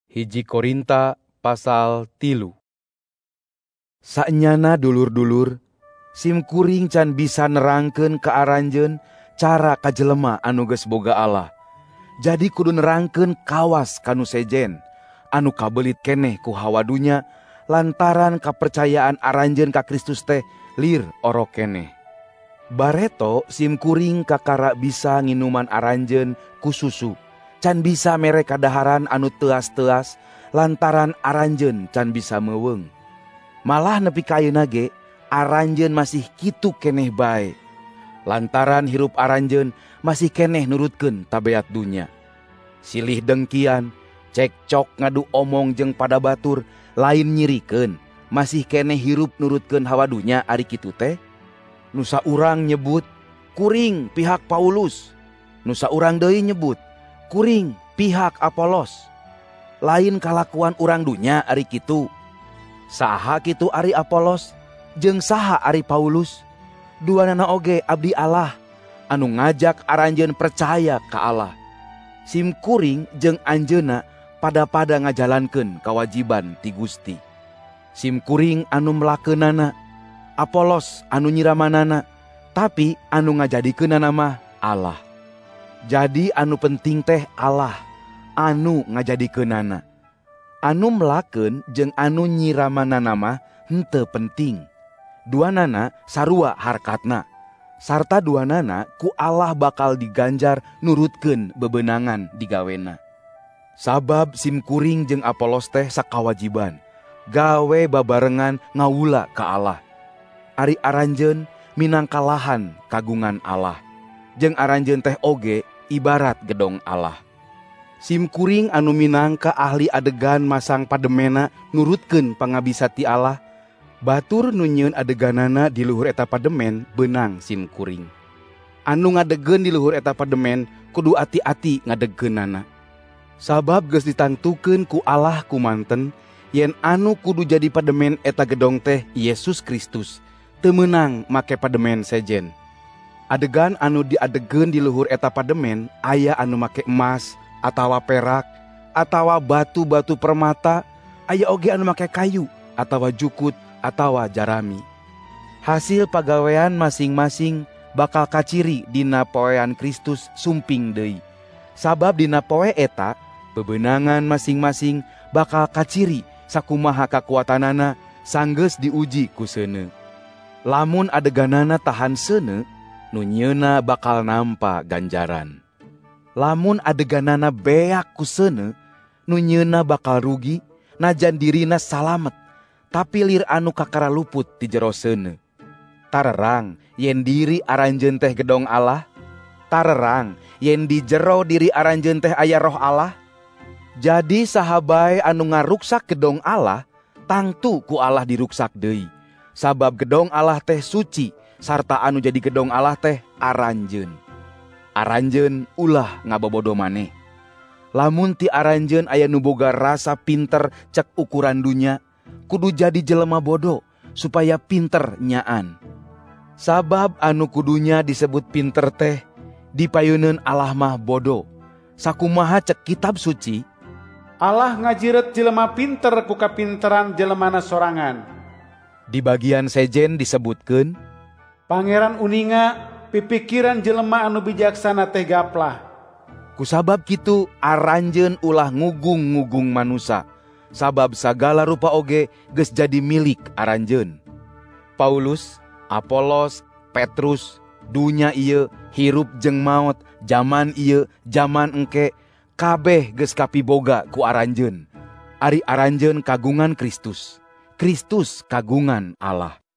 Hiji Korinta pasal 3. Saenyana dulur-dulur, simkuring can bisa nerangkeun ka aranjeun cara kajelema anu geus boga Allah. Jadi kudu nerangkeun kawas kanu sejen, anu kabelit keneh ku hawa dunya, lantaran kapercayaan aranjeun ka Kristus teh lir orok keneh. Bareto simkuring kakara bisa nginuman aranjeun ku susu, can bisa mere kadaharan anu teas-teas, lantaran aranjeun can bisa meuweung. Malah nepi ka ayeuna ge, aranjeun masih kitu keneh bae. Lantaran hirup aranjeun masih keneh nurutkeun tabeat dunya. Silih dengkian, cekcok ngadu omong jeung pada batur, lain nyirikeun, masih keneh hirup nurutkeun hawa dunya ari kitu teh. Nusa urang nyebut, kuring pihak Paulus. Nusa urang deui nyebut, kuring pihak Apolos. Lain kalakuan urang dunya ari kitu. Saha kitu ari Apolos, jeung saha ari Paulus? Duanana oge abdi Allah, anu ngajak aranjeun percaya ka Allah. Simkuring jeung anjeunna pada-pada ngajalankeun kawajiban ti Gusti. Simkuring anu melakeunana, Apolos anu nyiramanana, tapi anu ngajadikeunana mah Allah. Jadi anu penting teh Allah, anu ngajadikeunana. Anu melakeun jeung anu nyiramanana mah henteu penting. Duanana sarua harkatna, sarta duanana ku Allah bakal diganjar nurutkeun bebeunangan digawena. Sabab simkuring jeung Apolos teh sakawajiban, gawe babarengan ngawula ka Allah. Ari aranjeun minangka lahan kagungan Allah, jeung aranjeun teh oge ibarat gedong Allah. Simkuring anu minangka ahli adegan masang pademena nurutkeun pangabisa ti Allah, batur nu nyieun adeganana di luhur eta pademen beunang simkuring. Anu ngadegeun di luhur eta pademen kudu ati-ati ngadegeunana. Sabab geus ditangtukeun ku Allah kumanten yen anu kudu jadi pademen eta gedong teh Yesus Kristus, teu meunang make pademen sejen. Adegan anu diadegeun di luhur eta pademen aya anu make emas atawa perak, atawa batu-batu permata, aya oge anu make kayu, atawa jukut, atawa jarami. Hasil pagawean masing-masing bakal kaciri dina poean Kristus sumping deui. Sabab dina poe eta, bebeunangan masing-masing bakal kaciri sakumaha kakuatanana sanggeus diuji ku seuneu. Lamun adeganana tahan seuneu, nu nyieunna bakal nampa ganjaran. Lamun adeganana beak ku seuneu, nu nyieunna bakal rugi, najan dirina salamet, tapi lir anu kakara luput ti jero seuneu. Tarerang yen diri aranjeun teh gedong Allah? Tarerang yen di jero diri aranjeun teh aya roh Allah? Jadi saha bae anu ngaruksak gedong Allah, tangtu ku Allah diruksak deui. Sabab gedong Allah teh suci, sarta anu jadi gedong Allah teh aranjeun. Aranjeun ulah ngabobodo maneh. Lamun ti aranjeun aya nu boga rasa pinter cek ukuran dunya, kudu jadi jelema bodo supaya pinter nyaan. Sabab anu kudunya disebut pinter teh dipayeuneun Allah mah bodo. Sakumaha cek kitab suci, Allah ngajiret jelema pinter ku kapinteran jelemana sorangan. Di bagian sejen disebutkeun, Pangeran uninga pipikiran jelema anu bijaksana teh gaplah. Kusabab kitu aranjeun ulah ngugung-ngugung manusa, sabab sagala rupa oge geus jadi milik aranjeun. Paulus, Apolos, Petrus, dunya ieu, hirup jeung maot, zaman ieu, zaman engke, kabeh geus kapiboga ku aranjeun. Ari aranjeun kagungan Kristus, Kristus kagungan Allah.